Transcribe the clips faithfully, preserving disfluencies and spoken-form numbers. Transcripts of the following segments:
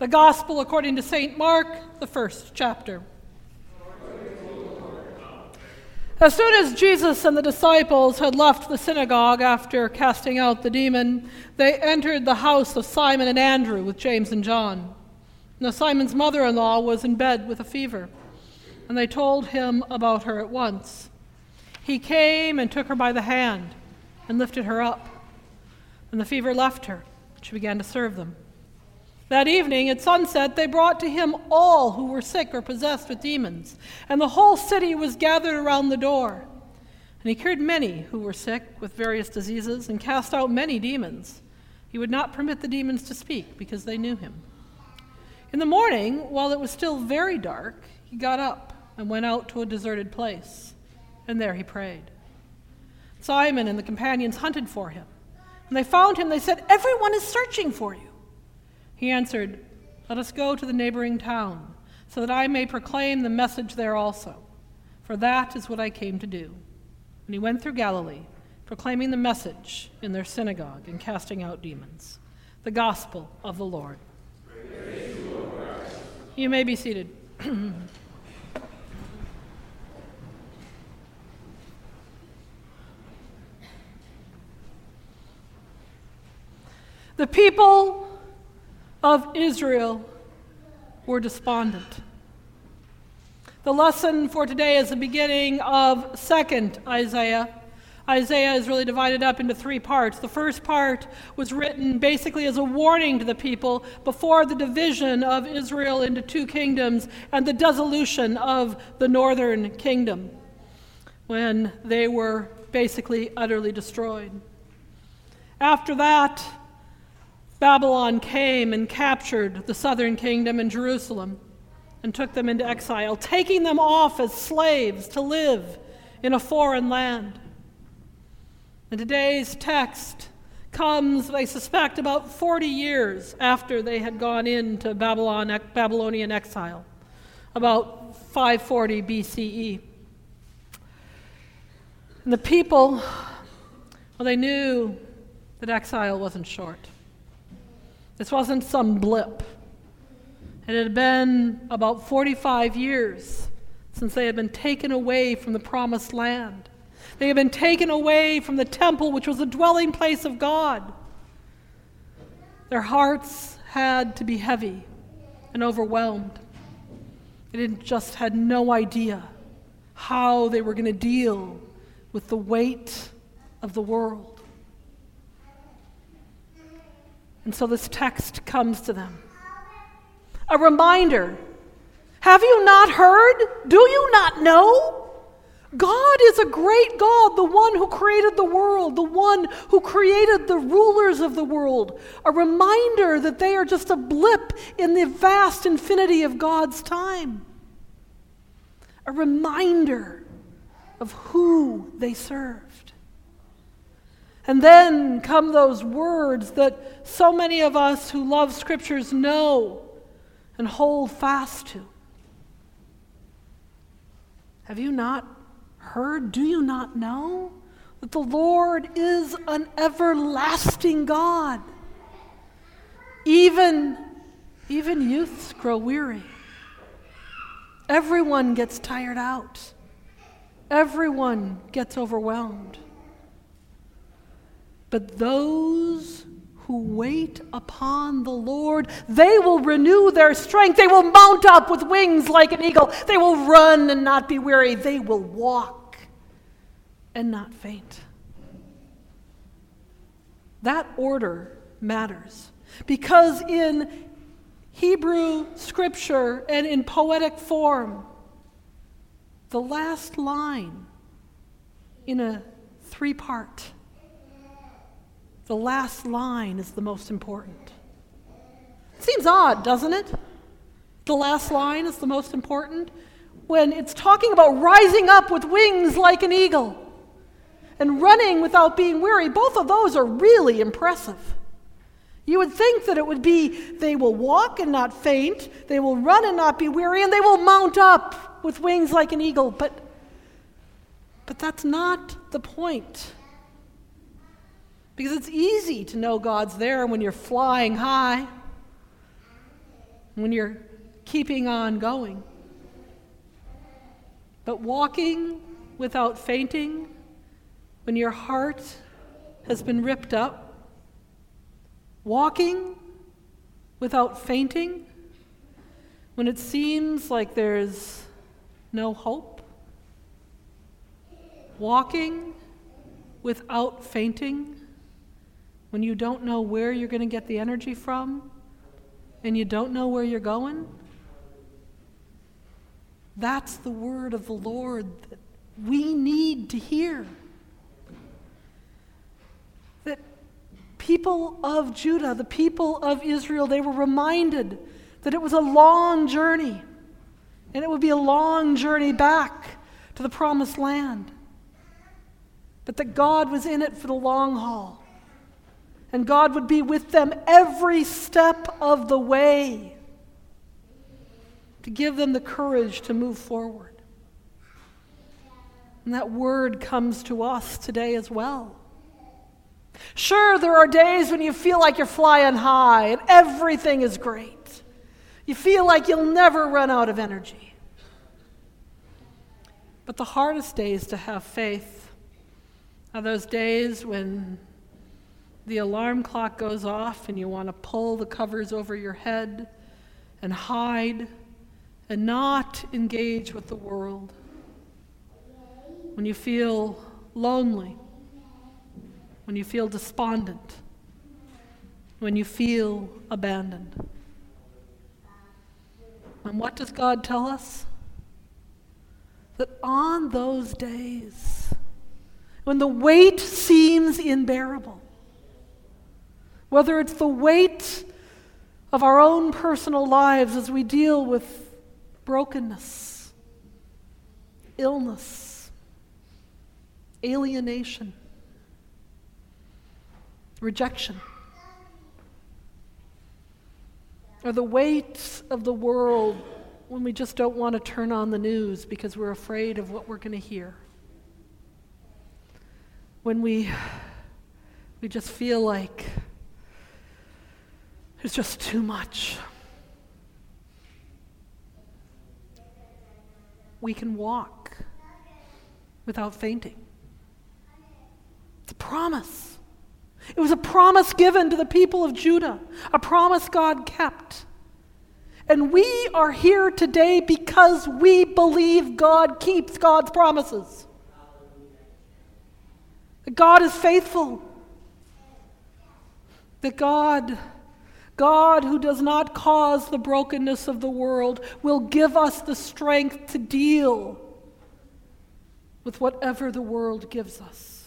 The Gospel according to Saint Mark, the first chapter. As soon as Jesus and the disciples had left the synagogue after casting out the demon, they entered the house of Simon and Andrew with James and John. Now Simon's mother-in-law was in bed with a fever, and they told him about her at once. He came and took her by the hand and lifted her up, and the fever left her. She began to serve them. That evening at sunset they brought to him all who were sick or possessed with demons, and the whole city was gathered around the door. And he cured many who were sick with various diseases and cast out many demons. He would not permit the demons to speak because they knew him. In the morning, while it was still very dark, he got up and went out to a deserted place, and there he prayed. Simon and the companions hunted for him. When they found him, they said, "Everyone is searching for you." He answered, "Let us go to the neighboring town, so that I may proclaim the message there also. For that is what I came to do." And he went through Galilee, proclaiming the message in their synagogue and casting out demons. The Gospel of the Lord. Praise you, Lord Christ. You may be seated. The people of Israel were despondent. The lesson for today is the beginning of Second Isaiah. Isaiah is really divided up into three parts. The first part was written basically as a warning to the people before the division of Israel into two kingdoms and the dissolution of the northern kingdom, when they were basically utterly destroyed. After that, Babylon came and captured the southern kingdom and Jerusalem and took them into exile, taking them off as slaves to live in a foreign land. And today's text comes, I suspect, about forty years after they had gone into Babylon, Babylonian exile, about five forty B C E. And the people, well, they knew that exile wasn't short. This wasn't some blip. It had been about forty-five years since they had been taken away from the promised land. They had been taken away from the temple, which was the dwelling place of God. Their hearts had to be heavy and overwhelmed. They didn't just had no idea how they were going to deal with the weight of the world. And so this text comes to them. A reminder. Have you not heard? Do you not know? God is a great God, the one who created the world, the one who created the rulers of the world. A reminder that they are just a blip in the vast infinity of God's time. A reminder of who they served. And then come those words that so many of us who love scriptures know and hold fast to. Have you not heard? Do you not know that the Lord is an everlasting God? Even, even youths grow weary. Everyone gets tired out. Everyone gets overwhelmed. But those who wait upon the Lord, they will renew their strength. They will mount up with wings like an eagle. They will run and not be weary. They will walk and not faint. That order matters because in Hebrew scripture and in poetic form, the last line in a three-part The last line is the most important. Seems odd, doesn't it? The last line is the most important when it's talking about rising up with wings like an eagle and running without being weary. Both of those are really impressive. You would think that it would be they will walk and not faint, they will run and not be weary, and they will mount up with wings like an eagle. But, but that's not the point. Because it's easy to know God's there when you're flying high. when you're keeping on going. But walking without fainting, when your heart has been ripped up, walking without fainting, when it seems like there's no hope, walking without fainting, when you don't know where you're going to get the energy from, and you don't know where you're going, that's the word of the Lord that we need to hear. That people of Judah, the people of Israel, they were reminded that it was a long journey, and it would be a long journey back to the promised land. But that God was in it for the long haul, and God would be with them every step of the way to give them the courage to move forward. And that word comes to us today as well. Sure, there are days when you feel like you're flying high and everything is great. You feel like you'll never run out of energy. But the hardest days to have faith are those days when the alarm clock goes off and you want to pull the covers over your head and hide and not engage with the world. When you feel lonely, when you feel despondent, when you feel abandoned. And what does God tell us? That on those days, when the weight seems unbearable, whether it's the weight of our own personal lives as we deal with brokenness, illness, alienation, rejection, or the weight of the world when we just don't want to turn on the news because we're afraid of what we're going to hear. When we, we just feel like there's just too much. We can walk without fainting. It's a promise. It was a promise given to the people of Judah, a promise God kept. And we are here today because we believe God keeps God's promises. That God is faithful. That God, God who does not cause the brokenness of the world, will give us the strength to deal with whatever the world gives us.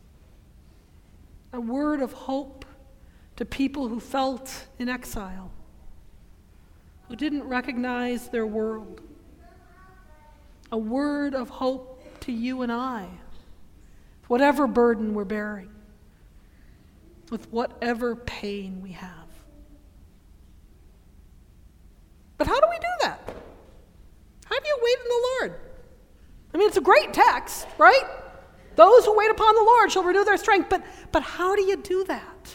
A word of hope to people who felt in exile, who didn't recognize their world. A word of hope to you and I, whatever burden we're bearing, with whatever pain we have. But how do we do that? How do you wait in the Lord? I mean, it's a great text, right? Those who wait upon the Lord shall renew their strength. But, but how do you do that?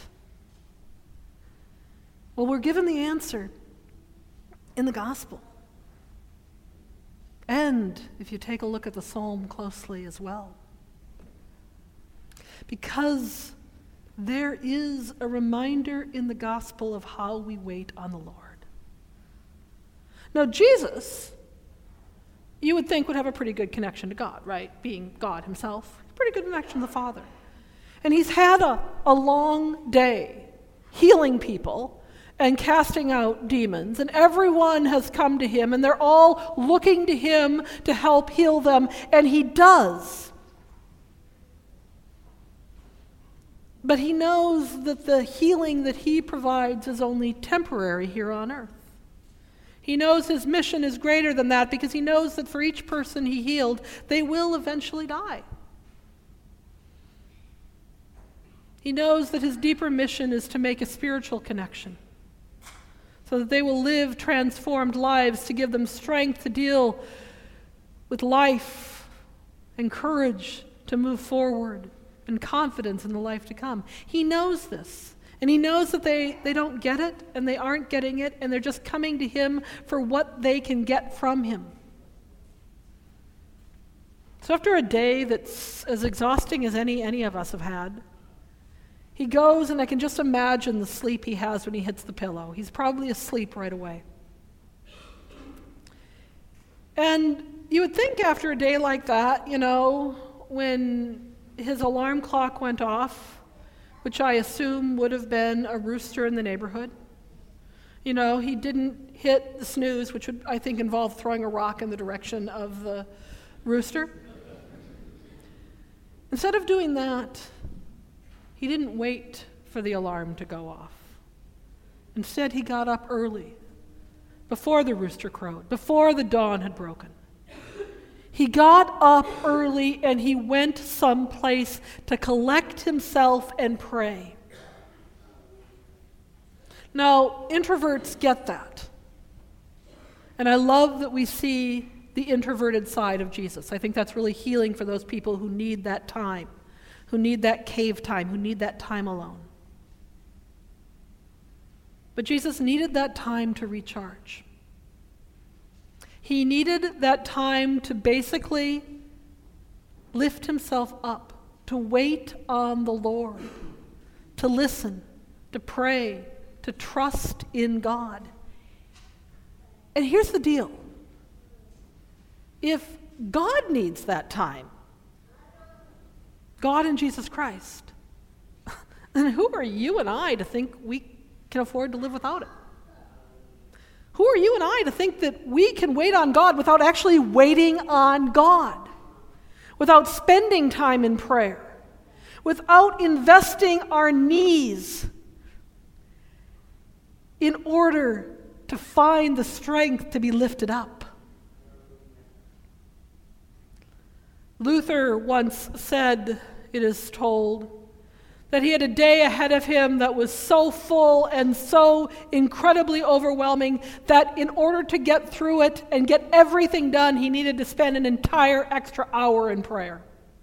Well, we're given the answer in the gospel. And if you take a look at the psalm closely as well. Because there is a reminder in the gospel of how we wait on the Lord. Now, Jesus, you would think, would have a pretty good connection to God, right? Being God himself. Pretty good connection to the Father. And he's had a, a long day healing people and casting out demons. And everyone has come to him, and they're all looking to him to help heal them. And he does. But he knows that the healing that he provides is only temporary here on earth. He knows his mission is greater than that because he knows that for each person he healed, they will eventually die. He knows that his deeper mission is to make a spiritual connection so that they will live transformed lives to give them strength to deal with life and courage to move forward and confidence in the life to come. He knows this. And he knows that they, they don't get it, and they aren't getting it, and they're just coming to him for what they can get from him. So after a day that's as exhausting as any any of us have had, he goes, and I can just imagine the sleep he has when he hits the pillow. He's probably asleep right away. And you would think after a day like that, you know, when his alarm clock went off, which I assume would have been a rooster in the neighborhood. You know, he didn't hit the snooze, which would, I think, involve throwing a rock in the direction of the rooster. Instead of doing that, he didn't wait for the alarm to go off. Instead, he got up early, before the rooster crowed, before the dawn had broken. He got up early and he went someplace to collect himself and pray. Now, introverts get that. And I love that we see the introverted side of Jesus. I think that's really healing for those people who need that time, who need that cave time, who need that time alone. But Jesus needed that time to recharge. He needed that time to basically lift himself up, to wait on the Lord, to listen, to pray, to trust in God. And here's the deal. If God needs that time, God and Jesus Christ, then who are you and I to think we can afford to live without it? Who are you and I to think that we can wait on God without actually waiting on God, without spending time in prayer, without investing our knees in order to find the strength to be lifted up? Luther once said, it is told, that he had a day ahead of him that was so full and so incredibly overwhelming that in order to get through it and get everything done, he needed to spend an entire extra hour in prayer.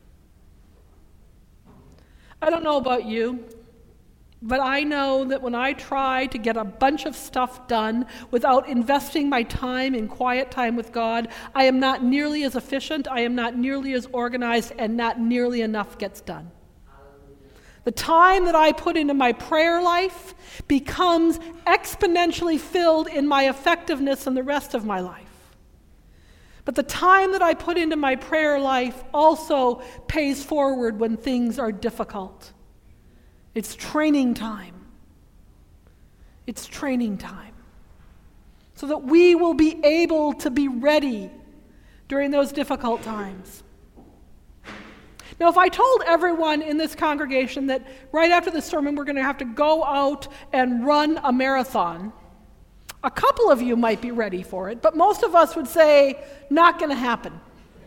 I don't know about you, but I know that when I try to get a bunch of stuff done without investing my time in quiet time with God, I am not nearly as efficient, I am not nearly as organized, and not nearly enough gets done. The time that I put into my prayer life becomes exponentially filled in my effectiveness in the rest of my life. But the time that I put into my prayer life also pays forward when things are difficult. It's training time. It's training time. So that we will be able to be ready during those difficult times. Now, if I told everyone in this congregation that right after the sermon we're going to have to go out and run a marathon, a couple of you might be ready for it, but most of us would say, not going to happen.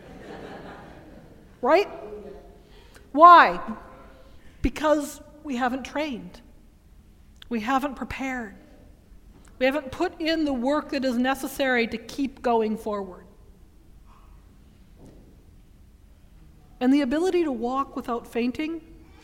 Right? Why? Because we haven't trained. We haven't prepared. We haven't put in the work that is necessary to keep going forward. And the ability to walk without fainting,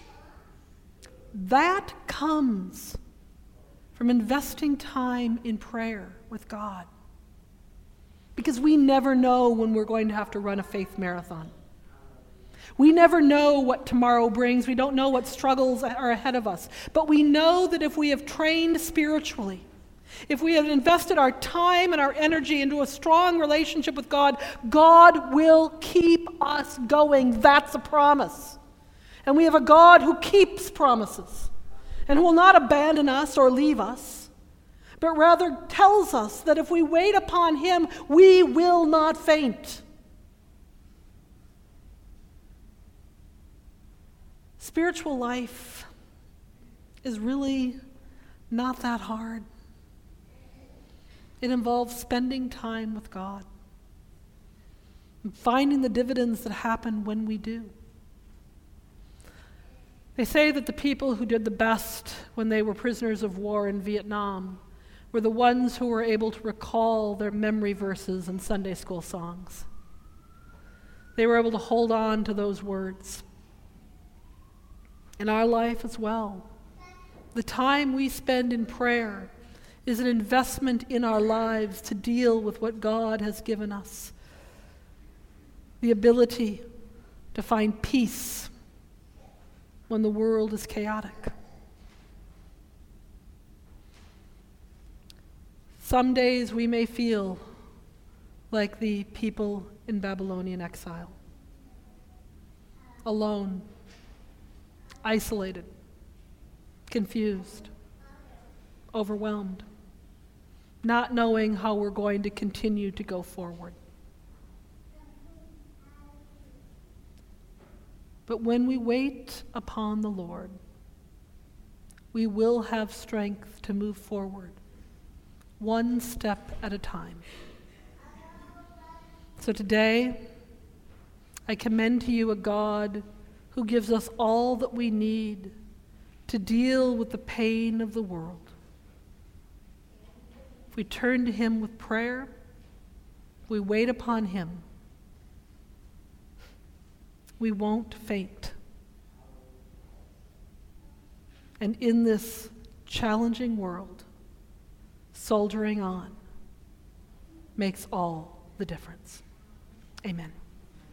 that comes from investing time in prayer with God. Because we never know when we're going to have to run a faith marathon. We never know what tomorrow brings. We don't know what struggles are ahead of us. But we know that if we have trained spiritually, if we have invested our time and our energy into a strong relationship with God, God will keep us going. That's a promise. And we have a God who keeps promises and who will not abandon us or leave us, but rather tells us that if we wait upon him, we will not faint. Spiritual life is really not that hard. It involves spending time with God and finding the dividends that happen when we do. They say that the people who did the best when they were prisoners of war in Vietnam were the ones who were able to recall their memory verses and Sunday school songs. They were able to hold on to those words. In our life as well, The time we spend in prayer is an investment in our lives to deal with what God has given us. The ability to find peace when the world is chaotic. Some days we may feel like the people in Babylonian exile, alone, isolated, confused, overwhelmed, not knowing how we're going to continue to go forward. But when we wait upon the Lord, we will have strength to move forward, one step at a time. So today, I commend to you a God who gives us all that we need to deal with the pain of the world. If we turn to him with prayer, we wait upon him, we won't faint. And in this challenging world, soldiering on makes all the difference. Amen.